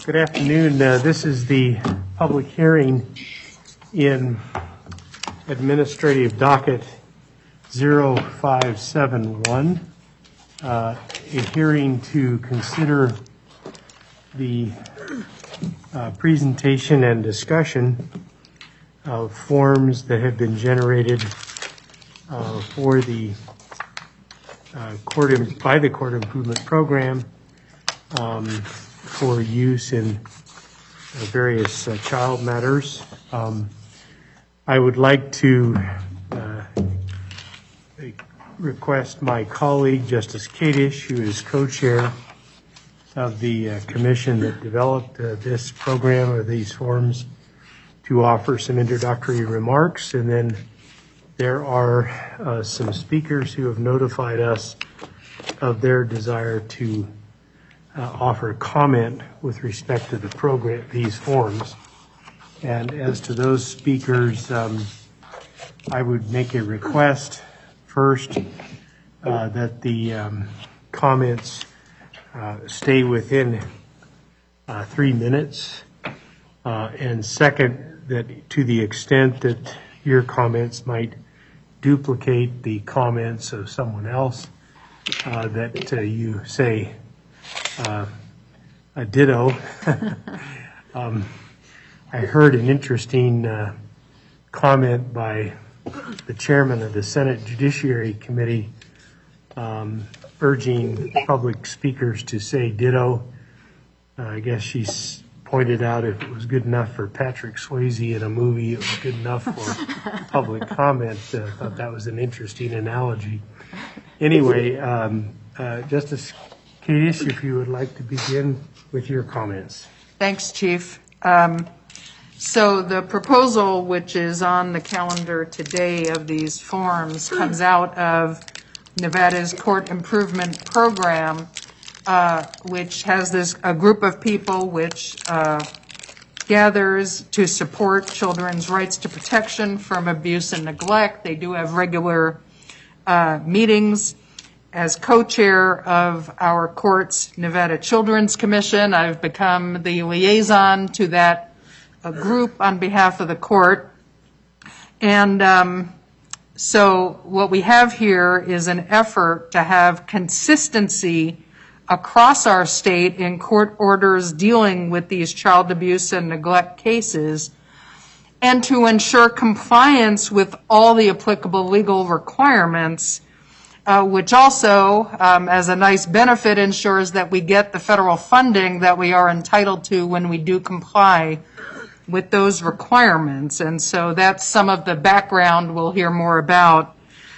Good afternoon. This is the public hearing in Administrative Docket 0571, a hearing to consider the presentation and discussion of forms that have been generated for the by the Court Improvement Program for use in various child matters. I would like to request my colleague, Justice Kadish, who is co-chair of the commission that developed this program or these forms, to offer some introductory remarks. And then there are some speakers who have notified us of their desire to offer comment with respect to the program, these forms. And as to those speakers, I would make a request first that the comments stay within 3 minutes, and second, that to the extent that your comments might duplicate the comments of someone else, that you say a ditto. I heard an interesting comment by the chairman of the Senate Judiciary Committee urging public speakers to say ditto. I guess she pointed out if it was good enough for Patrick Swayze in a movie, it was good enough for public comment. I thought that was an interesting analogy. Anyway, Justice Kadish, if you would like to begin with your comments. Thanks, Chief. So the proposal, which is on the calendar today of these forms, comes out of Nevada's Court Improvement Program, which has a group of people which gathers to support children's rights to protection from abuse and neglect. They do have regular meetings. As co-chair of our court's Nevada Children's Commission, I've become the liaison to that group on behalf of the court. And so what we have here is an effort to have consistency across our state in court orders dealing with these child abuse and neglect cases, and to ensure compliance with all the applicable legal requirements, which also, as a nice benefit, ensures that we get the federal funding that we are entitled to when we do comply with those requirements. And so that's some of the background we'll hear more about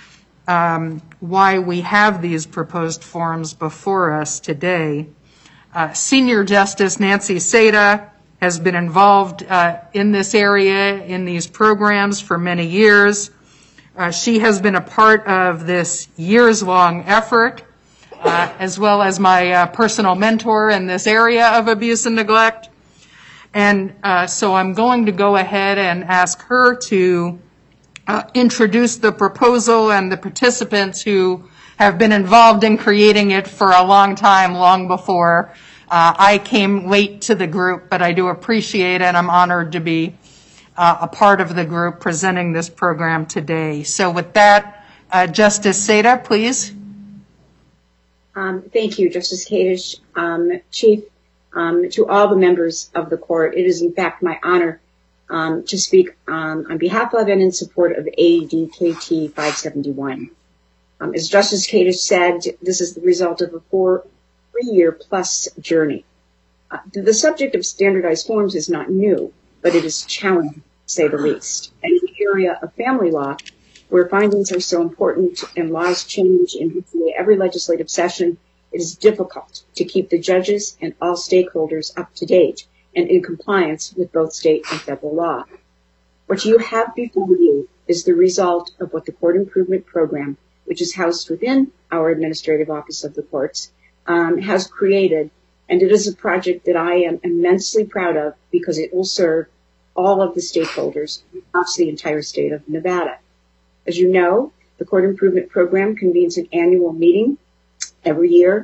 why we have these proposed forms before us today. Senior Justice Nancy Seda has been involved in this area, in these programs for many years. She has been a part of this years-long effort, as well as my personal mentor in this area of abuse and neglect. And so I'm going to go ahead and ask her to introduce the proposal and the participants who have been involved in creating it for a long time, long before I came late to the group, but I do appreciate and I'm honored to be a part of the group presenting this program today. So with that, Justice Seda, please. Thank you, Justice Kadish. Chief, to all the members of the court, it is in fact my honor to speak on behalf of and in support of ADKT 571. As Justice Kadish said, this is the result of a 3-year plus journey. The subject of standardized forms is not new, but it is challenging, to say the least. And in the area of family law, where findings are so important and laws change in every legislative session, it is difficult to keep the judges and all stakeholders up to date and in compliance with both state and federal law. What you have before you is the result of what the Court Improvement Program, which is housed within our administrative office of the courts, has created. And it is a project that I am immensely proud of because it will serve all of the stakeholders across the entire state of Nevada. As you know, the Court Improvement Program convenes an annual meeting every year.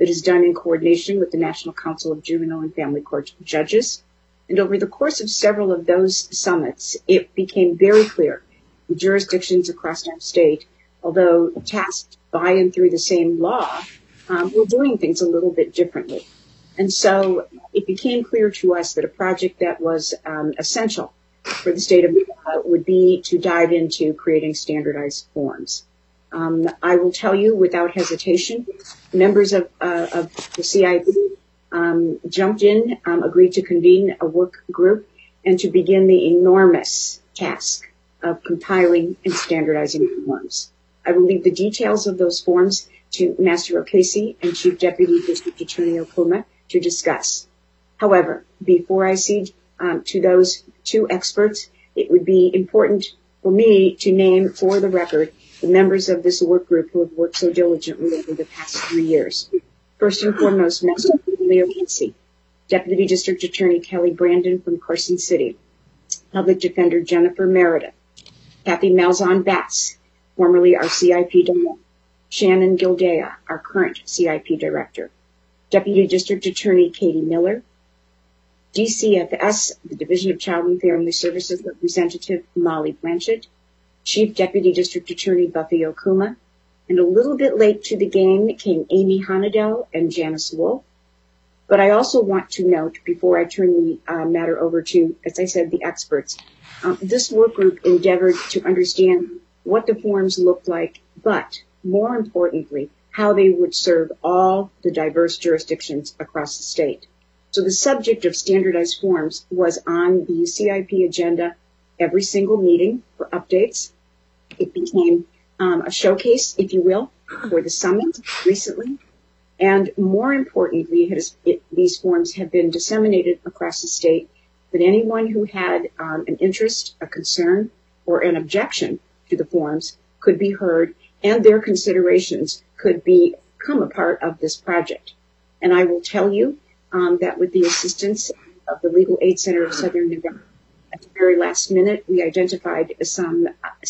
that is done in coordination with the National Council of Juvenile and Family Court Judges. And over the course of several of those summits, it became very clear the jurisdictions across our state, although tasked by and through the same law, were doing things a little bit differently. And so it became clear to us that a project that was essential for the state of Nevada would be to dive into creating standardized forms. I will tell you without hesitation, members of the CIP jumped in, agreed to convene a work group, and to begin the enormous task of compiling and standardizing forms. I will leave the details of those forms to Master O'Casey and Chief Deputy District Attorney Okuma to discuss. However, before I cede to those two experts, it would be important for me to name for the record the members of this work group who have worked so diligently over the past 3 years. First and foremost, Master O'Casey, Deputy District Attorney Kelly Brandon from Carson City, Public Defender Jennifer Meredith, Kathy Malzahn Batts, formerly our CIP Director, Shannon Gildea, our current CIP Director, Deputy District Attorney Katie Miller, DCFS, the Division of Child and Family Services Representative Molly Blanchett, Chief Deputy District Attorney Buffy Okuma, and a little bit late to the game came Amy Honadell and Janice Wolf. But I also want to note, before I turn the matter over to, as I said, the experts, this work group endeavored to understand what the forms looked like, but more importantly, how they would serve all the diverse jurisdictions across the state. So the subject of standardized forms was on the CIP agenda every single meeting for updates. It became a showcase, if you will, for the summit recently. And more importantly, these forms have been disseminated across the state that anyone who had an interest, a concern, or an objection to the forms could be heard, and their considerations could become a part of this project. And I will tell you that with the assistance of the Legal Aid Center of Southern Nevada, at the very last minute, we identified some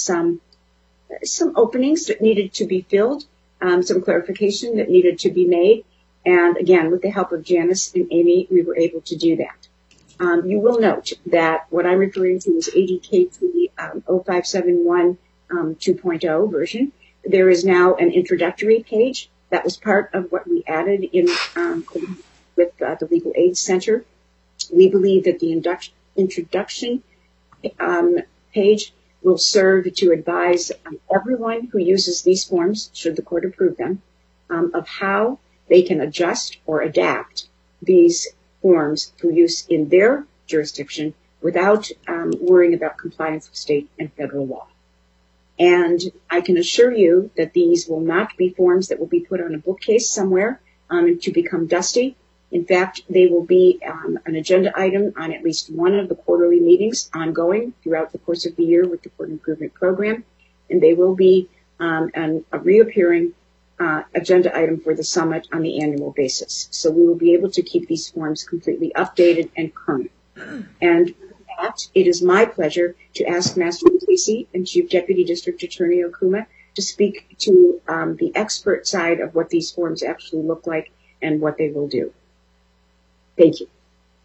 openings that needed to be filled, some clarification that needed to be made. And again, with the help of Janice and Amy, we were able to do that. You will note that what I'm referring to is ADKT 0571 2.0 version. There is now an introductory page that was part of what we added in with the Legal Aid Center. We believe that the introduction page will serve to advise everyone who uses these forms, should the court approve them, of how they can adjust or adapt these forms for use in their jurisdiction without worrying about compliance with state and federal law. And I can assure you that these will not be forms that will be put on a bookcase somewhere to become dusty. In fact, they will be an agenda item on at least one of the quarterly meetings ongoing throughout the course of the year with the Court Improvement Program. And they will be a reappearing agenda item for the summit on the annual basis. So we will be able to keep these forms completely updated and current. And with that, it is my pleasure to ask Master O'Casey and Chief Deputy District Attorney Okuma to speak to the expert side of what these forms actually look like and what they will do. Thank you.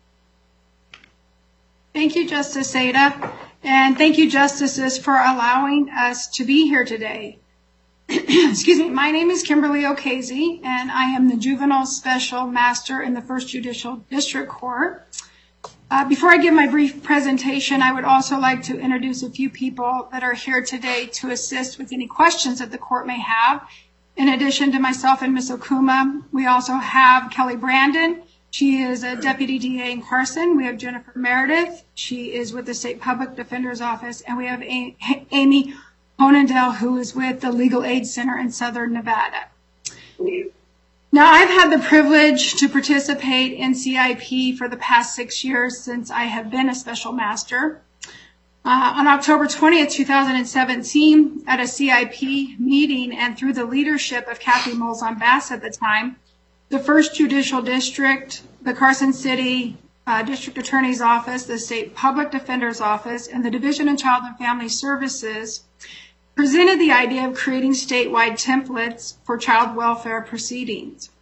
Thank you, Justice Seda, and thank you, Justices, for allowing us to be here today. Excuse me, my name is Kimberly O'Casey, and I am the Juvenile Special Master in the First Judicial District Court. Before I give my brief presentation, I would also like to introduce a few people that are here today to assist with any questions that the court may have. In addition to myself and Ms. Okuma, we also have Kelly Brandon. She is a Deputy DA in Carson. We have Jennifer Meredith. She is with the State Public Defender's Office. And we have Amy Honadell, who is with the Legal Aid Center in Southern Nevada. Now, I've had the privilege to participate in CIP for the past 6 years since I have been a special master. On October 20th, 2017, at a CIP meeting and through the leadership of Kathy Malzahn Batts at the time, the First Judicial District, the Carson City District Attorney's Office, the State Public Defender's Office, and the Division of Child and Family Services presented the idea of creating statewide templates for child welfare proceedings.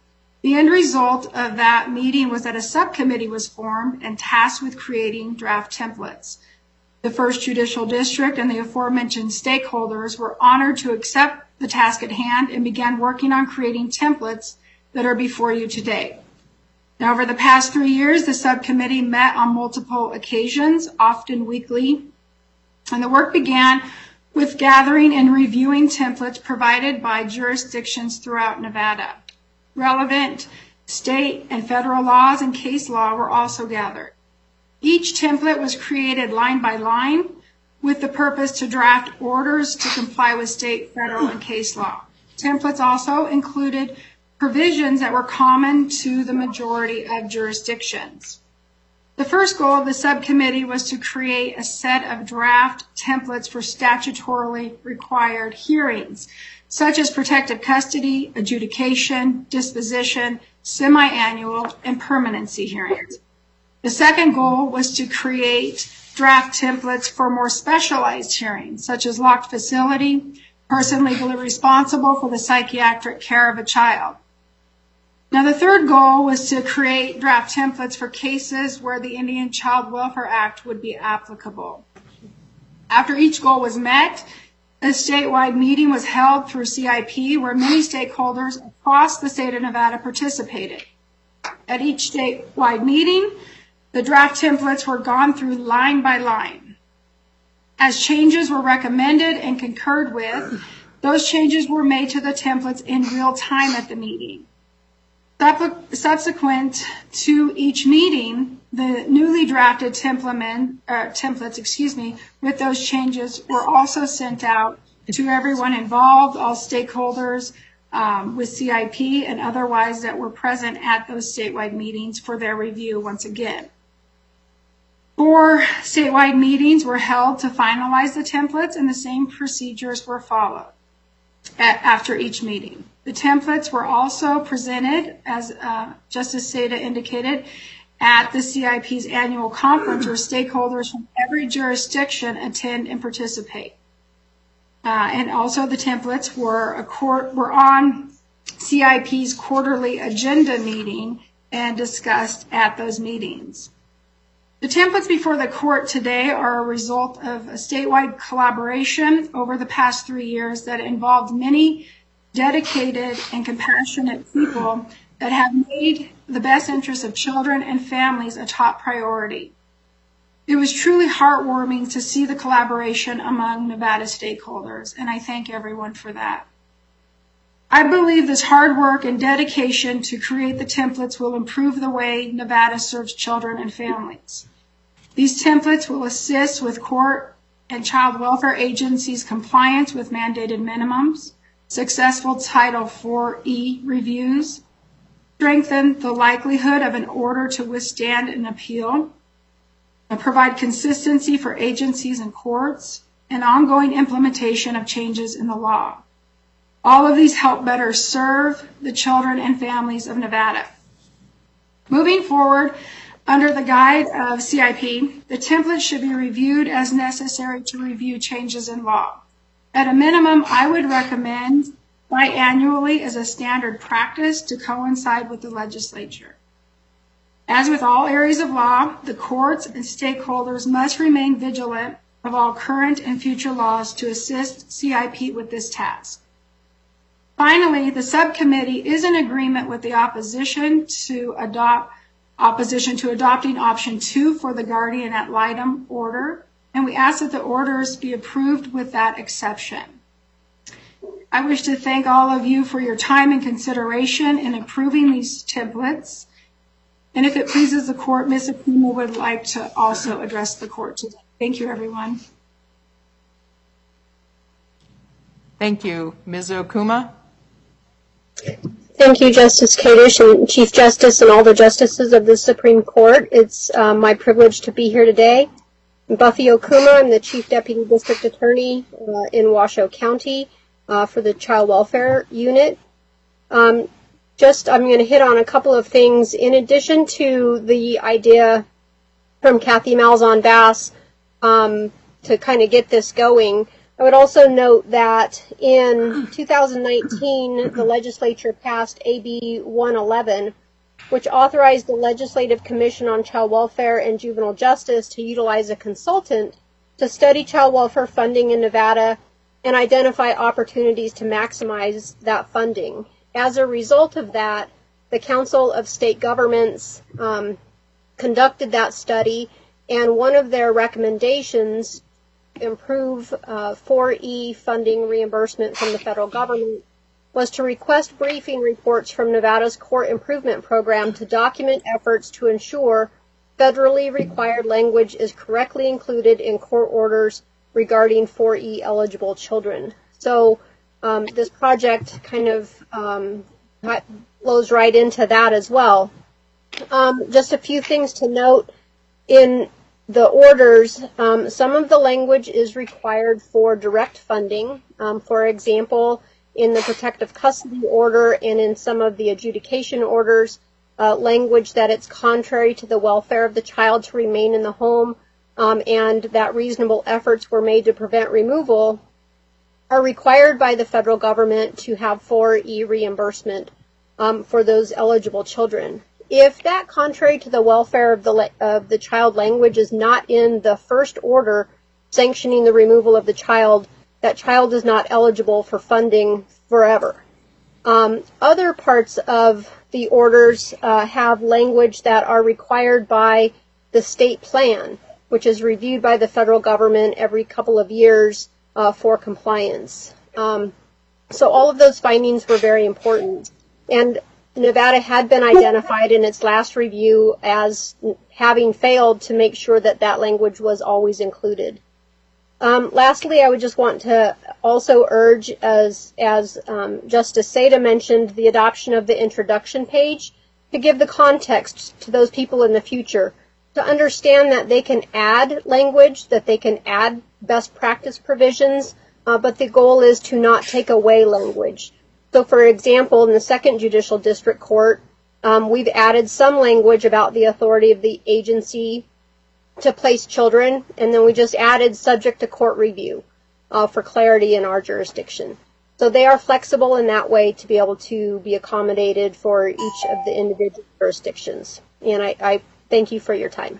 The end result of that meeting was that a subcommittee was formed and tasked with creating draft templates. The First Judicial District and the aforementioned stakeholders were honored to accept the task at hand and began working on creating templates that are before you today. Now, over the past 3 years, the subcommittee met on multiple occasions, often weekly, and the work began with gathering and reviewing templates provided by jurisdictions throughout Nevada. Relevant state and federal laws and case law were also gathered. Each template was created line by line with the purpose to draft orders to comply with state, federal, and case law. Templates also included provisions that were common to the majority of jurisdictions. The first goal of the subcommittee was to create a set of draft templates for statutorily required hearings, such as protective custody, adjudication, disposition, semi-annual, and permanency hearings. The second goal was to create draft templates for more specialized hearings, such as locked facility, person legally responsible for the psychiatric care of a child. Now, the third goal was to create draft templates for cases where the Indian Child Welfare Act would be applicable. After each goal was met, a statewide meeting was held through CIP where many stakeholders across the state of Nevada participated. At each statewide meeting, the draft templates were gone through line by line. As changes were recommended and concurred with, those changes were made to the templates in real time at the meeting. Subsequent to each meeting, the newly drafted templates, with those changes were also sent out to everyone involved, all stakeholders with CIP and otherwise that were present at those statewide meetings for their review once again. 4 statewide meetings were held to finalize the templates, and the same procedures were followed after each meeting. The templates were also presented, as Justice Seda indicated, at the CIP's annual conference where stakeholders from every jurisdiction attend and participate. And also the templates were on CIP's quarterly agenda meeting and discussed at those meetings. The templates before the court today are a result of a statewide collaboration over the past 3 years that involved many dedicated and compassionate people that have made the best interests of children and families a top priority. It was truly heartwarming to see the collaboration among Nevada stakeholders, and I thank everyone for that. I believe this hard work and dedication to create the templates will improve the way Nevada serves children and families. These templates will assist with court and child welfare agencies' compliance with mandated minimums, successful Title IV-E reviews, strengthen the likelihood of an order to withstand an appeal, and provide consistency for agencies and courts, and ongoing implementation of changes in the law. All of these help better serve the children and families of Nevada. Moving forward, under the guide of CIP, the template should be reviewed as necessary to review changes in law. At a minimum, I would recommend biannually as a standard practice to coincide with the legislature. As with all areas of law, the courts and stakeholders must remain vigilant of all current and future laws to assist CIP with this task. Finally, the subcommittee is in agreement with the opposition to adopting option 2 for the guardian ad litem order, and we ask that the orders be approved with that exception. I wish to thank all of you for your time and consideration in approving these templates. And if it pleases the court, Ms. Okuma would like to also address the court today. Thank you, everyone. Thank you. Ms. Okuma? Thank you, Justice Kadish and Chief Justice and all the justices of the Supreme Court. It's my privilege to be here today. I'm Buffy Okuma. I'm the Chief Deputy District Attorney in Washoe County for the Child Welfare Unit. I'm going to hit on a couple of things. In addition to the idea from Kathy Malzahn Bass to kind of get this going, I would also note that in 2019, the legislature passed AB 111, which authorized the Legislative Commission on Child Welfare and Juvenile Justice to utilize a consultant to study child welfare funding in Nevada and identify opportunities to maximize that funding. As a result of that, the Council of State Governments conducted that study, and one of their recommendations, improve 4E funding reimbursement from the federal government, was to request briefing reports from Nevada's Court Improvement Program to document efforts to ensure federally required language is correctly included in court orders regarding 4E eligible children. So this project kind of flows right into that as well. Just a few things to note. In the orders, some of the language is required for direct funding. For example, in the protective custody order and in some of the adjudication orders, language that it's contrary to the welfare of the child to remain in the home and that reasonable efforts were made to prevent removal are required by the federal government to have 4E reimbursement for those eligible children. If that contrary to the welfare of the child language is not in the first order sanctioning the removal of the child, that child is not eligible for funding forever. Other parts of the orders have language that are required by the state plan, which is reviewed by the federal government every couple of years for compliance. So all of those findings were very important. And Nevada had been identified in its last review as having failed to make sure that that language was always included. Lastly, I would just want to also urge, as Justice Seda mentioned, the adoption of the introduction page to give the context to those people in the future to understand that they can add language, that they can add best practice provisions, but the goal is to not take away language. So, for example, in the Second Judicial District Court, we've added some language about the authority of the agency to place children, and then we just added subject to court review for clarity in our jurisdiction. So they are flexible in that way to be able to be accommodated for each of the individual jurisdictions. And I thank you for your time.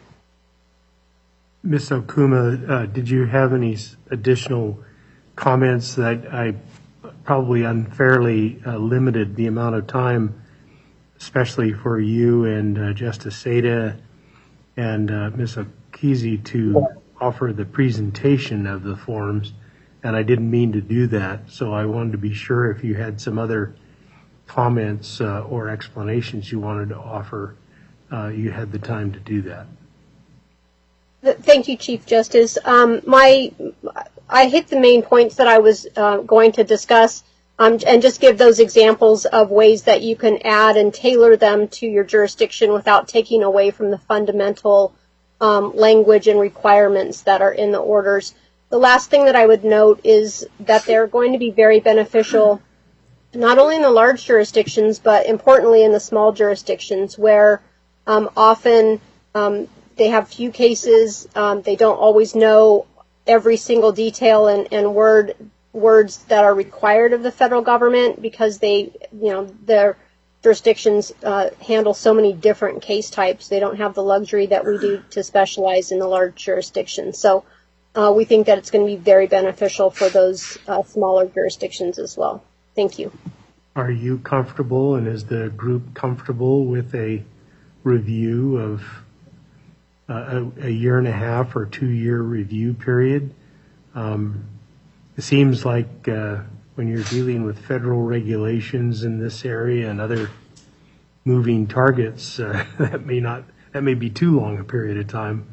Ms. Okuma, did you have any additional comments? That I probably unfairly limited the amount of time, especially for you and Justice Seda and Ms. Okezie to offer the presentation of the forms, and I didn't mean to do that, so I wanted to be sure if you had some other comments or explanations you wanted to offer, you had the time to do that. Thank you, Chief Justice. I hit the main points that I was going to discuss, and just give those examples of ways that you can add and tailor them to your jurisdiction without taking away from the fundamental language and requirements that are in the orders. The last thing that I would note is that they're going to be very beneficial not only in the large jurisdictions, but importantly in the small jurisdictions where often they have few cases, they don't always know every single detail and words that are required of the federal government because their jurisdictions handle so many different case types. They don't have the luxury that we do to specialize in the large jurisdictions. So we think that it's going to be very beneficial for those smaller jurisdictions as well. Thank you. Are you comfortable, and is the group comfortable with a review of a year and a half or 2 year review period? It seems like when you're dealing with federal regulations in this area and other moving targets, that may be too long a period of time.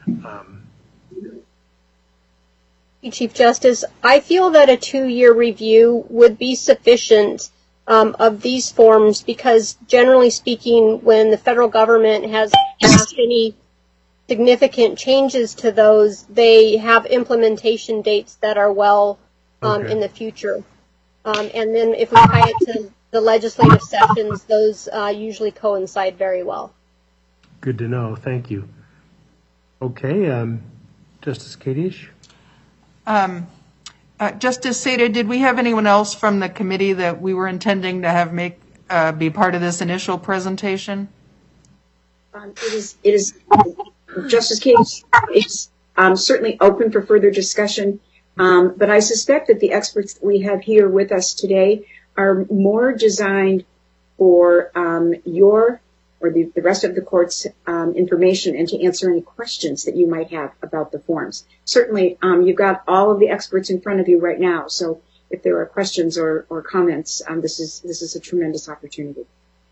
Chief Justice, I feel that a 2 year review would be sufficient of these forms because generally speaking, when the federal government has passed any significant changes to those, they have implementation dates that are well in the future. And then if we tie it to the legislative sessions, those usually coincide very well. Good to know. Thank you. Okay, Justice Kadish? Justice Seda, did we have anyone else from the committee that we were intending to have be part of this initial presentation? It is Justice Cage is certainly open for further discussion, but I suspect that the experts that we have here with us today are more designed for your or the rest of the court's information and to answer any questions that you might have about the forms. Certainly, you've got all of the experts in front of you right now, so if there are questions or comments, this is a tremendous opportunity.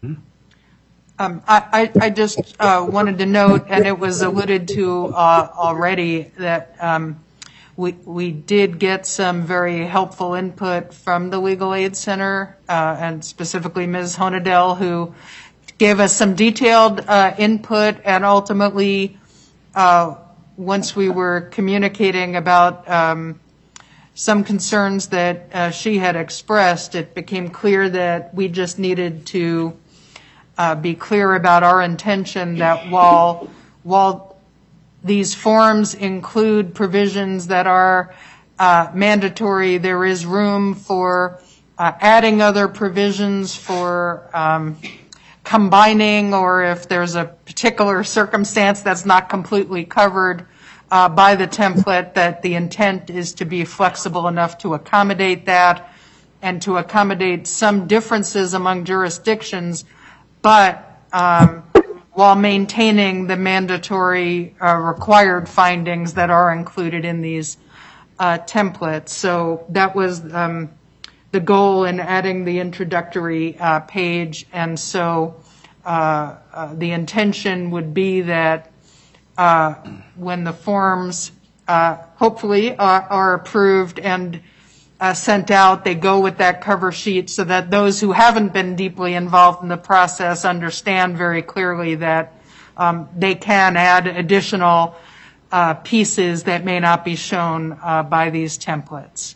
I just wanted to note, and it was alluded to already, that we did get some very helpful input from the Legal Aid Center, and specifically Ms. Honadell, who gave us some detailed input, and ultimately, once we were communicating about some concerns that she had expressed, it became clear that we just needed to be clear about our intention that while these forms include provisions that are mandatory, there is room for adding other provisions, for combining, or if there's a particular circumstance that's not completely covered by the template, that the intent is to be flexible enough to accommodate that and to accommodate some differences among jurisdictions, but while maintaining the mandatory required findings that are included in these templates. So that was the goal in adding the introductory page, and so the intention would be that when the forms hopefully are approved and sent out, they go with that cover sheet so that those who haven't been deeply involved in the process understand very clearly that they can add additional pieces that may not be shown by these templates.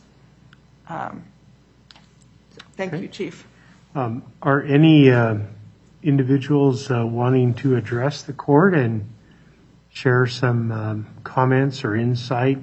Thank you, Chief. Are any individuals wanting to address the court and share some comments or insight?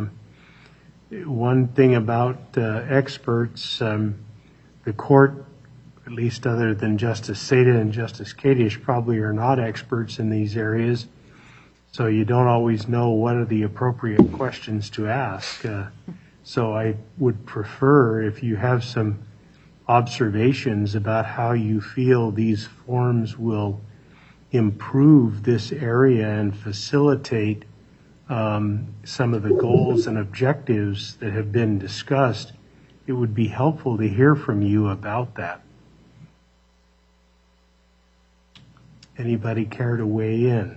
One thing about experts, the court, at least other than Justice Seda and Justice Kadish, probably are not experts in these areas, so you don't always know what are the appropriate questions to ask. So I would prefer if you have some observations about how you feel these forms will improve this area and facilitate some of the goals and objectives that have been discussed, it would be helpful to hear from you about that. Anybody care to weigh in?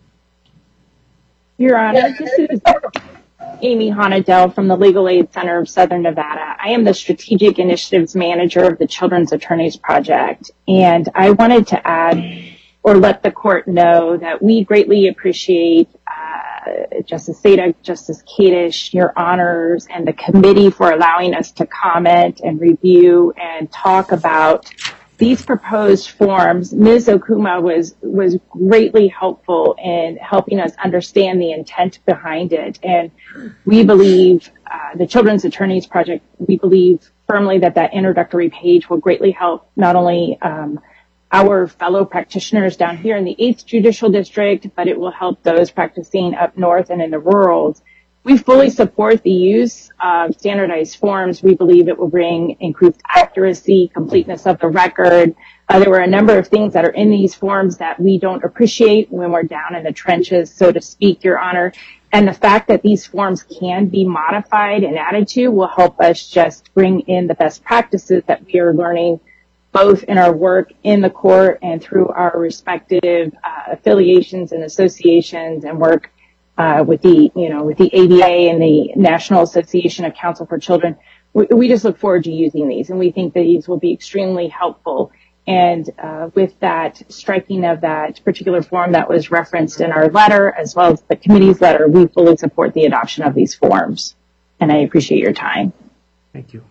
Your Honor, this is Amy Honadell from the Legal Aid Center of Southern Nevada. I am the Strategic Initiatives Manager of the Children's Attorneys Project, and I wanted to add or let the court know that we greatly appreciate Justice Seda, Justice Kadish, your honors, and the committee for allowing us to comment and review and talk about these proposed forms. Ms. Okuma was greatly helpful in helping us understand the intent behind it. And we believe, the Children's Attorneys Project, we believe firmly that introductory page will greatly help not only our fellow practitioners down here in the 8th Judicial District, but it will help those practicing up north and in the rurals. We fully support the use of standardized forms. We believe it will bring increased accuracy, completeness of the record. There were a number of things that are in these forms that we don't appreciate when we're down in the trenches, so to speak, Your Honor. And the fact that these forms can be modified and added to will help us just bring in the best practices that we are learning both in our work in the court and through our respective affiliations and associations and work with the ABA and the National Association of Counsel for Children. We just look forward to using these, and we think that these will be extremely helpful. And with that striking of that particular form that was referenced in our letter, as well as the committee's letter, we fully support the adoption of these forms. And I appreciate your time. Thank you.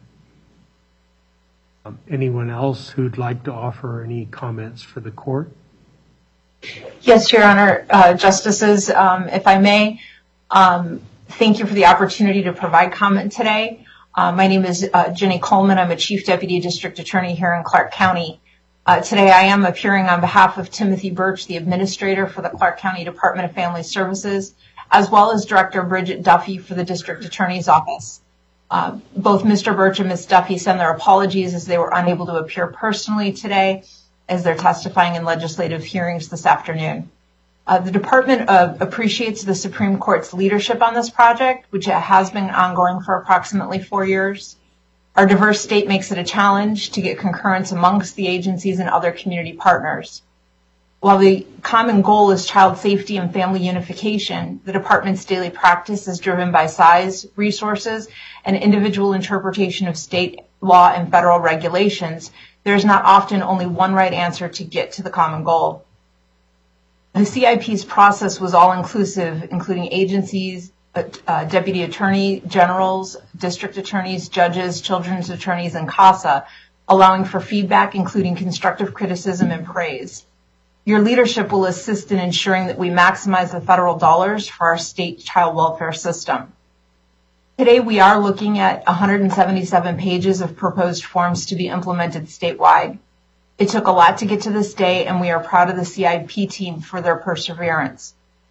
Anyone else who'd like to offer any comments for the court? Yes, Your Honor, Justices, if I may, thank you for the opportunity to provide comment today. My name is Jenny Coleman. I'm a Chief Deputy District Attorney here in Clark County. Today I am appearing on behalf of Timothy Birch, the Administrator for the Clark County Department of Family Services, as well as Director Bridget Duffy for the District Attorney's Office. Both Mr. Birch and Ms. Duffy send their apologies as they were unable to appear personally today as they're testifying in legislative hearings this afternoon. The department appreciates the Supreme Court's leadership on this project, which has been ongoing for approximately 4 years. Our diverse state makes it a challenge to get concurrence amongst the agencies and other community partners. While the common goal is child safety and family unification, the department's daily practice is driven by size, resources, and individual interpretation of state law and federal regulations. There is not often only one right answer to get to the common goal. The CIP's process was all-inclusive, including agencies, deputy attorney generals, district attorneys, judges, children's attorneys, and CASA, allowing for feedback, including constructive criticism and praise. Your leadership will assist in ensuring that we maximize the federal dollars for our state child welfare system. Today, we are looking at 177 pages of proposed forms to be implemented statewide. It took a lot to get to this day, and we are proud of the CIP team for their perseverance.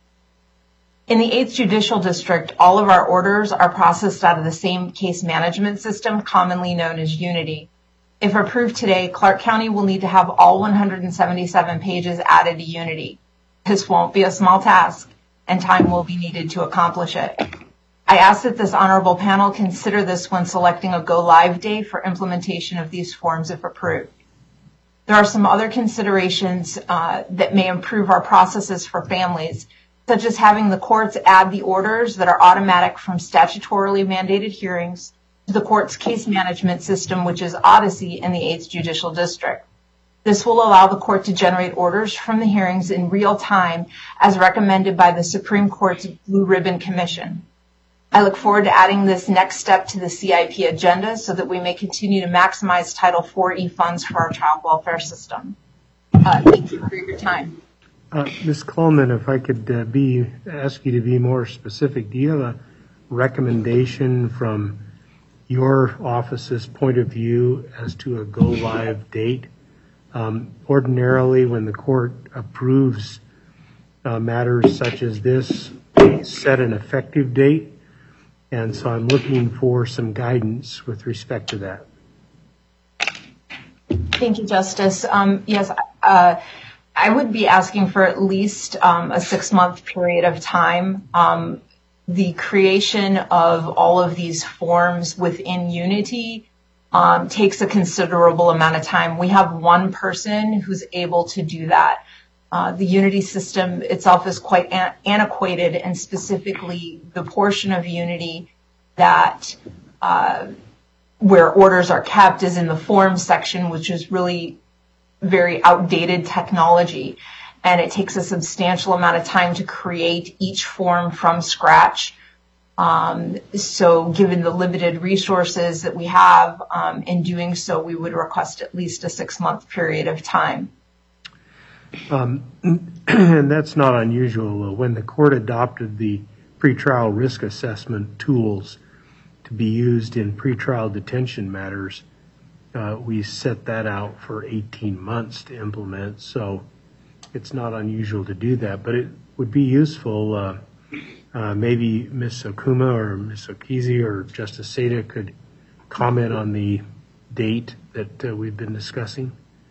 In the 8th Judicial District, all of our orders are processed out of the same case management system, commonly known as Unity. If approved today, Clark County will need to have all 177 pages added to Unity. This won't be a small task, and time will be needed to accomplish it. I ask that this honorable panel consider this when selecting a go-live day for implementation of these forms if approved. There are some other considerations that may improve our processes for families, such as having the courts add the orders that are automatic from statutorily mandated hearings to the court's case management system, which is Odyssey in the 8th Judicial District. This will allow the court to generate orders from the hearings in real time as recommended by the Supreme Court's Blue Ribbon Commission. I look forward to adding this next step to the CIP agenda so that we may continue to maximize Title IV-E funds for our child welfare system. Thank you for your time. Ms. Coleman, if I could ask you to be more specific, do you have a recommendation from your office's point of view as to a go-live date? Ordinarily, when the court approves matters such as this, they set an effective date. And so I'm looking for some guidance with respect to that. Thank you, Justice. Yes, I would be asking for at least a 6-month period of time. The creation of all of these forms within Unity takes a considerable amount of time. We have one person who's able to do that. The Unity system itself is quite antiquated, and specifically the portion of Unity that where orders are kept is in the forms section, which is really very outdated technology. And it takes a substantial amount of time to create each form from scratch. So given the limited resources that we have in doing so, we would request at least a 6-month period of time. And that's not unusual. When the court adopted the pretrial risk assessment tools to be used in pretrial detention matters, we set that out for 18 months to implement. So it's not unusual to do that, but it would be useful. Maybe Ms. Okuma or Ms. Okizi or Justice Seda could comment on the date that we've been discussing.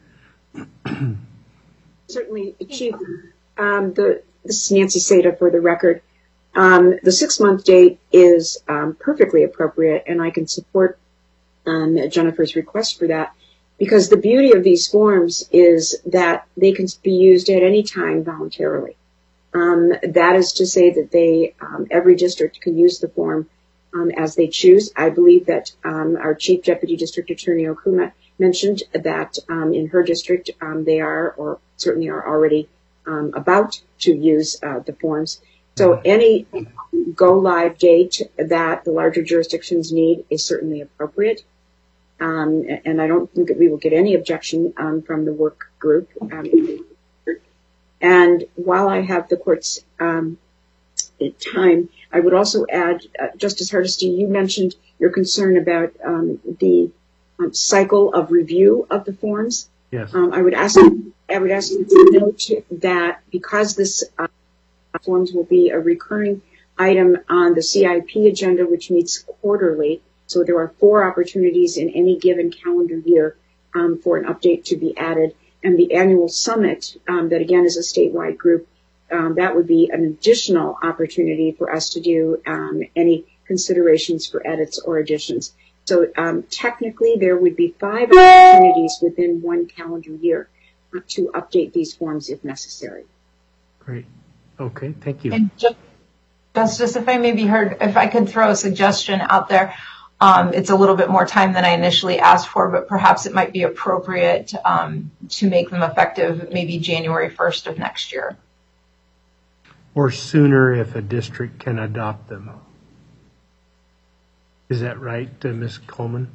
Certainly, Chief. This is Nancy Seda for the record. The 6-month date is perfectly appropriate, and I can support Jennifer's request for that, because the beauty of these forms is that they can be used at any time voluntarily. That is to say that they, every district can use the form as they choose. I believe that our Chief Deputy District Attorney Okuma mentioned that in her district they are, or certainly are already about to use the forms. So any go-live date that the larger jurisdictions need is certainly appropriate. And I don't think that we will get any objection from the work group. And while I have the court's time. I would also add, Justice Hardesty, you mentioned your concern about the cycle of review of the forms. Yes. I would ask you to note that because this forms will be a recurring item on the CIP agenda, which meets quarterly. So there are 4 opportunities in any given calendar year for an update to be added. And the annual summit, that again is a statewide group, that would be an additional opportunity for us to do any considerations for edits or additions. So technically there would be 5 opportunities within 1 calendar year to update these forms if necessary. Great. Okay, thank you. And Justice, if I may be heard, if I could throw a suggestion out there, it's a little bit more time than I initially asked for, but perhaps it might be appropriate to make them effective maybe January 1st of next year. Or sooner if a district can adopt them. Is that right, Ms. Coleman?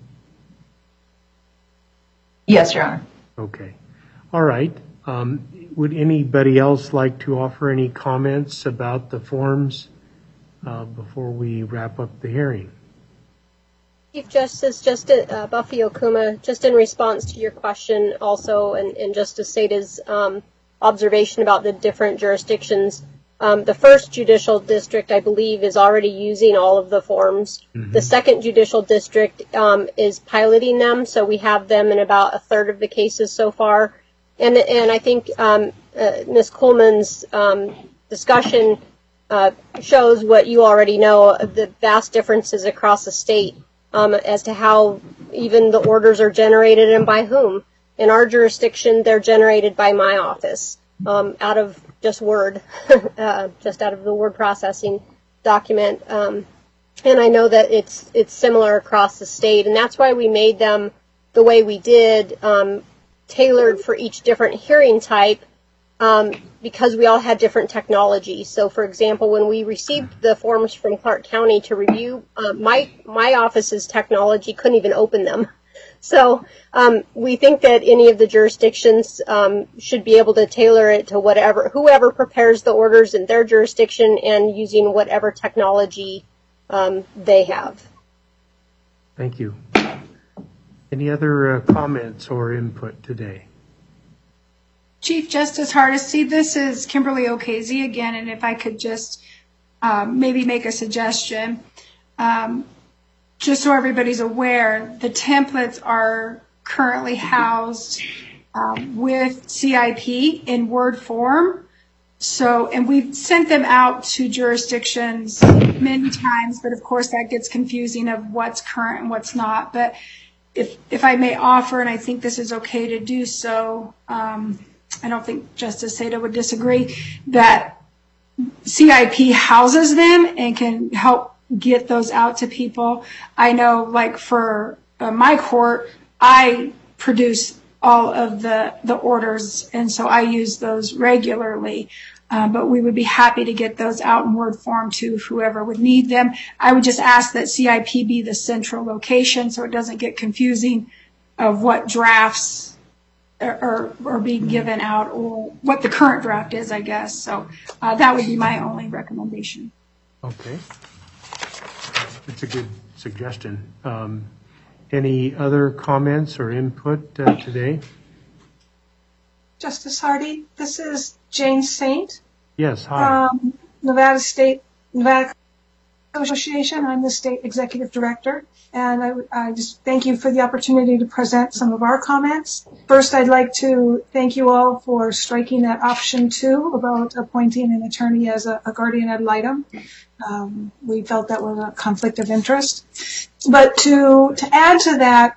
Yes, Your Honor. Okay. All right. Would anybody else like to offer any comments about the forms before we wrap up the hearing? Chief Justice, Buffy Okuma, just in response to your question also, and Justice Sada's observation about the different jurisdictions, the first judicial district, I believe, is already using all of the forms. Mm-hmm. The second judicial district is piloting them, so we have them in about 1/3 of the cases so far. And I think Ms. Coleman's discussion shows what you already know, the vast differences across the state as to how even the orders are generated and by whom. In our jurisdiction, they're generated by my office out of just Word, just out of the word processing document. And I know that it's similar across the state, and that's why we made them the way we did, tailored for each different hearing type, because we all had different technology. So, for example, when we received the forms from Clark County to review, my office's technology couldn't even open them. So we think that any of the jurisdictions should be able to tailor it to whoever prepares the orders in their jurisdiction and using whatever technology they have. Thank you. Any other comments or input today? Chief Justice Hardesty, this is Kimberly O'Casey again, and if I could just maybe make a suggestion. Just so everybody's aware, the templates are currently housed with CIP in Word form. So, and we've sent them out to jurisdictions many times, but of course that gets confusing of what's current and what's not. But if I may offer, and I think this is okay to do so, I don't think Justice Seda would disagree, that CIP houses them and can help get those out to people. I know, like for my court, I produce all of the orders, and so I use those regularly. But we would be happy to get those out in Word form to whoever would need them. I would just ask that CIP be the central location so it doesn't get confusing of what drafts are being given out or what the current draft is, I guess. So that would be my only recommendation. Okay. It's a good suggestion. Any other comments or input today? Justice Hardy, this is Jane Saint. Yes, hi. Nevada Association. I'm the state executive director, and I just thank you for the opportunity to present some of our comments. First, I'd like to thank you all for striking that option 2 about appointing an attorney as a guardian ad litem. We felt that was a conflict of interest. But to add to that,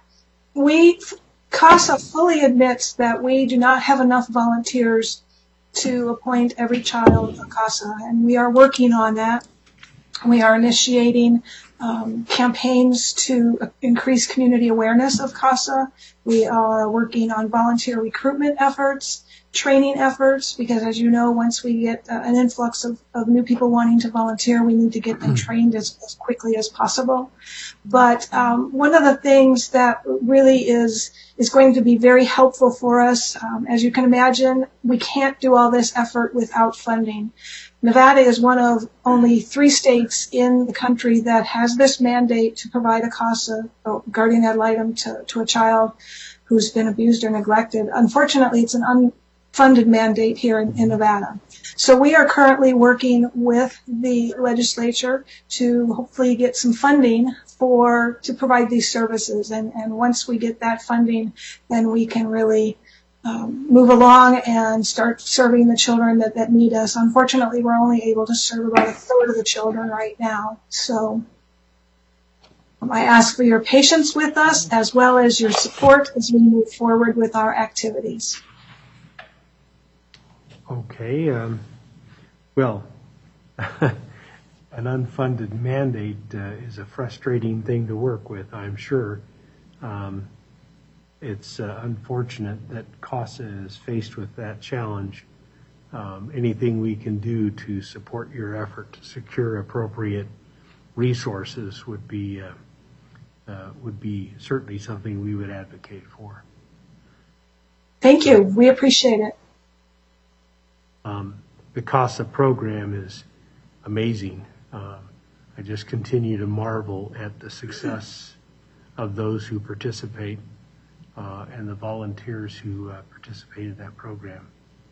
CASA fully admits that we do not have enough volunteers to appoint every child a CASA, and we are working on that. We are initiating campaigns to increase community awareness of CASA. We are working on volunteer recruitment efforts, training efforts, because as you know, once we get an influx of new people wanting to volunteer, we need to get them trained as quickly as possible. But one of the things that really is going to be very helpful for us, as you can imagine, we can't do all this effort without funding. Nevada is one of only 3 states in the country that has this mandate to provide a CASA, guardian ad litem, to a child who's been abused or neglected. Unfortunately, it's an unfunded mandate here in Nevada. So we are currently working with the legislature to hopefully get some funding to provide these services. And once we get that funding, then we can really move along and start serving the children that need us. Unfortunately, we're only able to serve about 1/3 of the children right now. So I ask for your patience with us as well as your support as we move forward with our activities. Okay. Well, an unfunded mandate is a frustrating thing to work with, I'm sure. It's unfortunate that CASA is faced with that challenge. Anything we can do to support your effort to secure appropriate resources would be certainly something we would advocate for. Thank you. We appreciate it. The CASA program is amazing. I just continue to marvel at the success of those who participate and the volunteers who participate in that program.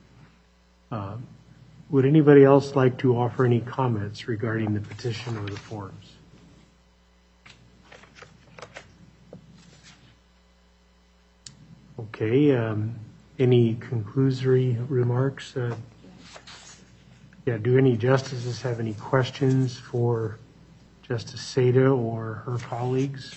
Would anybody else like to offer any comments regarding the petition or the forms? Okay, any conclusory remarks? Do any justices have any questions for Justice Seda or her colleagues?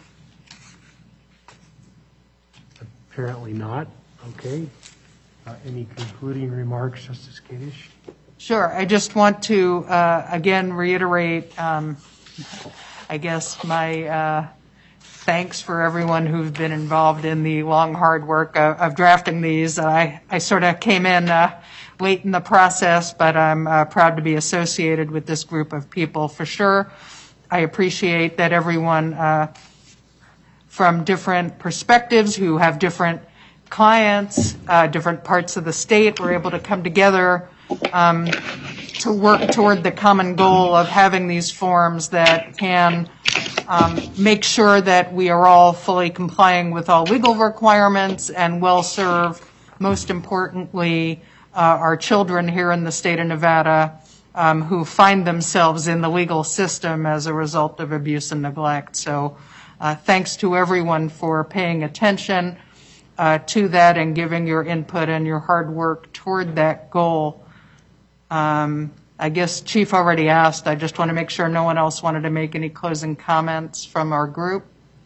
Apparently not. Okay. Any concluding remarks, Justice Kadish? Sure. I just want to, again, reiterate, I guess, my thanks for everyone who's been involved in the long, hard work of drafting these. I sort of came in late in the process, but I'm proud to be associated with this group of people for sure. I appreciate that everyone from different perspectives who have different clients, different parts of the state were able to come together to work toward the common goal of having these forms that can make sure that we are all fully complying with all legal requirements and will serve, most importantly, our children here in the state of Nevada who find themselves in the legal system as a result of abuse and neglect. So thanks to everyone for paying attention to that and giving your input and your hard work toward that goal. I guess Chief already asked. I just want to make sure no one else wanted to make any closing comments from our group.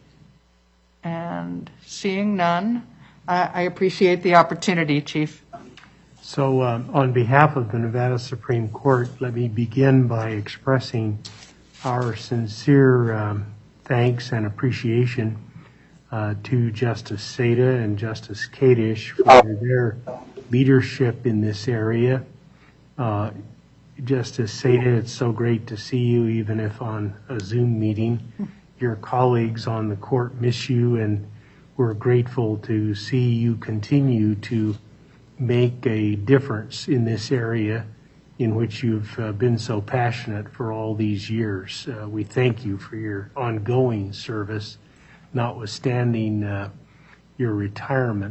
And seeing none, I appreciate the opportunity, Chief. So on behalf of the Nevada Supreme Court, let me begin by expressing our sincere thanks and appreciation to Justice Seda and Justice Kadish for their leadership in this area. Justice Seda, it's so great to see you, even if on a Zoom meeting. Your colleagues on the court miss you, and we're grateful to see you continue to make a difference in this area in which you've been so passionate for all these years. We thank you for your ongoing service, notwithstanding your retirement.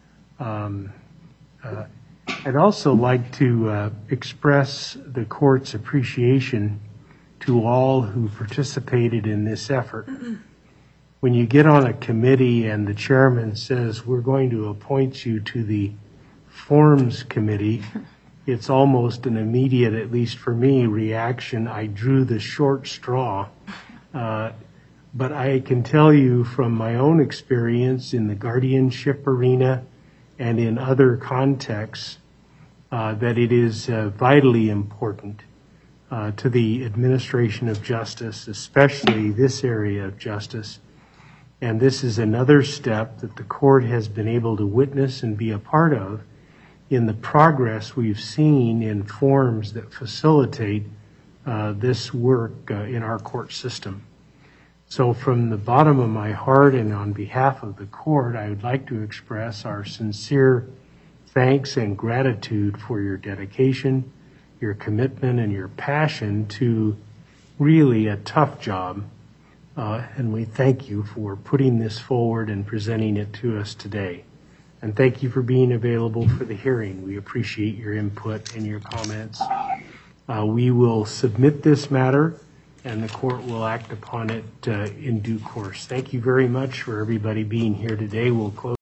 I'd also like to express the court's appreciation to all who participated in this effort. When you get on a committee and the chairman says, we're going to appoint you to the Forms Committee, it's almost an immediate, at least for me, reaction. I drew the short straw. But I can tell you from my own experience in the guardianship arena and in other contexts that it is vitally important to the administration of justice, especially this area of justice. And this is another step that the court has been able to witness and be a part of in the progress we've seen in forms that facilitate this work in our court system. So from the bottom of my heart and on behalf of the court, I would like to express our sincere thanks and gratitude for your dedication, your commitment and your passion to really a tough job. And we thank you for putting this forward and presenting it to us today. And thank you for being available for the hearing. We appreciate your input and your comments. We will submit this matter, and the court will act upon it in due course. Thank you very much for everybody being here today. We'll close.